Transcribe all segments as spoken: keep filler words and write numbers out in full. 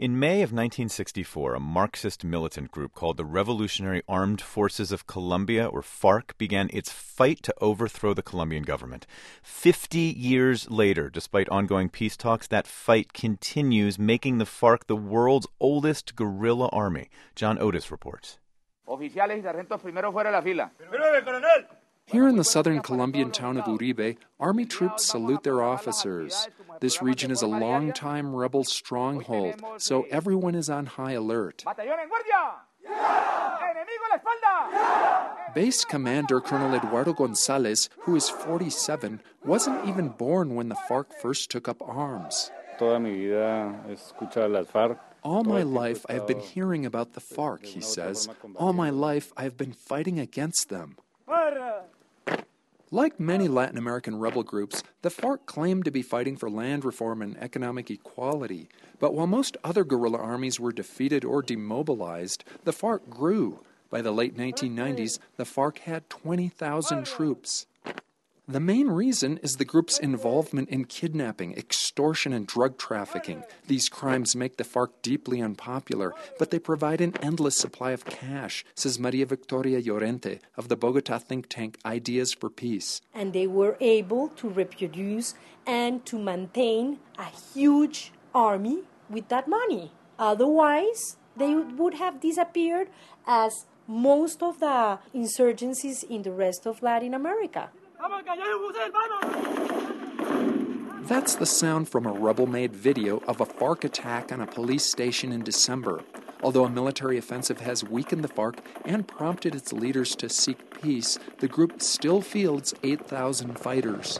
In May of nineteen sixty-four, a Marxist militant group called the Revolutionary Armed Forces of Colombia, or FARC, began its fight to overthrow the Colombian government. Fifty years later, despite ongoing peace talks, that fight continues, making the FARC the world's oldest guerrilla army. John Otis reports. Here in the southern Colombian town of Uribe, army troops salute their officers. This region is a long-time rebel stronghold, so everyone is on high alert. Base Commander Colonel Eduardo Gonzalez, who is forty-seven, wasn't even born when the FARC first took up arms. All my life I have been hearing about the FARC, he says. All my life I have been fighting against them. Like many Latin American rebel groups, the FARC claimed to be fighting for land reform and economic equality. But while most other guerrilla armies were defeated or demobilized, the FARC grew. By the late nineteen nineties, the FARC had twenty thousand troops. The main reason is the group's involvement in kidnapping, extortion, and drug trafficking. These crimes make the FARC deeply unpopular, but they provide an endless supply of cash, says Maria Victoria Llorente of the Bogota think tank Ideas for Peace. And they were able to reproduce and to maintain a huge army with that money. Otherwise, they would have disappeared as most of the insurgencies in the rest of Latin America. That's the sound from a rebel-made video of a FARC attack on a police station in December. Although a military offensive has weakened the FARC and prompted its leaders to seek peace, the group still fields eight thousand fighters.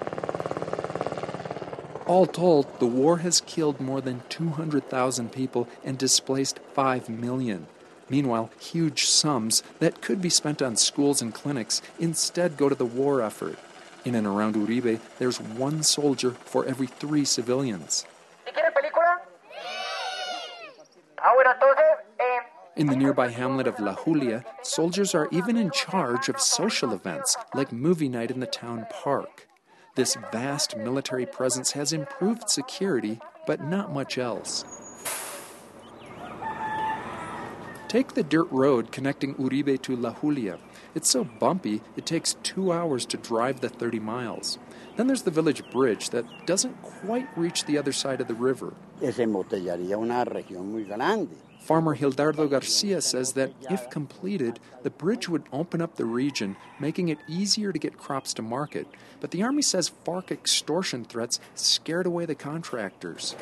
All told, the war has killed more than two hundred thousand people and displaced five million. Meanwhile, huge sums that could be spent on schools and clinics instead go to the war effort. In and around Uribe, there's one soldier for every three civilians. In the nearby hamlet of La Julia, soldiers are even in charge of social events, like movie night in the town park. This vast military presence has improved security, but not much else. Take the dirt road connecting Uribe to La Julia. It's so bumpy, it takes two hours to drive the thirty miles. Then there's the village bridge that doesn't quite reach the other side of the river. Farmer Hildardo Garcia says that if completed, the bridge would open up the region, making it easier to get crops to market. But the army says FARC extortion threats scared away the contractors.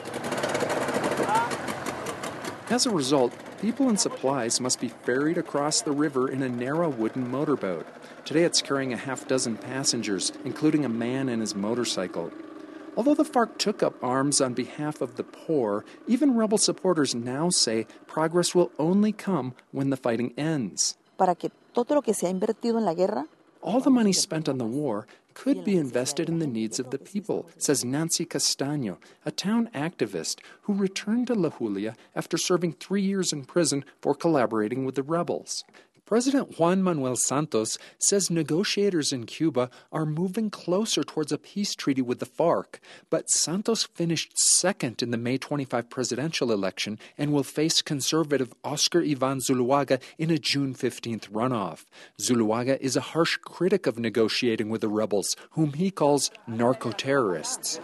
As a result, people and supplies must be ferried across the river in a narrow wooden motorboat. Today it's carrying a half dozen passengers, including a man and his motorcycle. Although the FARC took up arms on behalf of the poor, even rebel supporters now say progress will only come when the fighting ends. Para que todo lo que se ha invertido en la guerra, all the money spent on the war could be invested in the needs of the people, says Nancy Castaño, a town activist who returned to La Julia after serving three years in prison for collaborating with the rebels. President Juan Manuel Santos says negotiators in Cuba are moving closer towards a peace treaty with the FARC, but Santos finished second in the May twenty-fifth presidential election and will face conservative Oscar Ivan Zuluaga in a June fifteenth runoff. Zuluaga is a harsh critic of negotiating with the rebels, whom he calls narco-terrorists.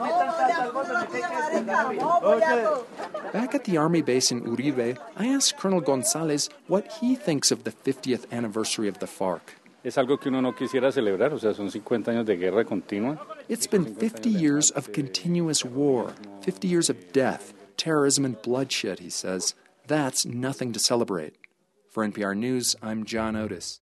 Back at the army base in Uribe, I asked Colonel Gonzalez what he thinks of the fiftieth anniversary of the FARC. Es algo que uno no quisiera celebrar, o sea, son cincuenta años de guerra continua. It's been fifty years of continuous war, fifty years of death, terrorism, and bloodshed, he says. That's nothing to celebrate. For N P R News, I'm John Otis.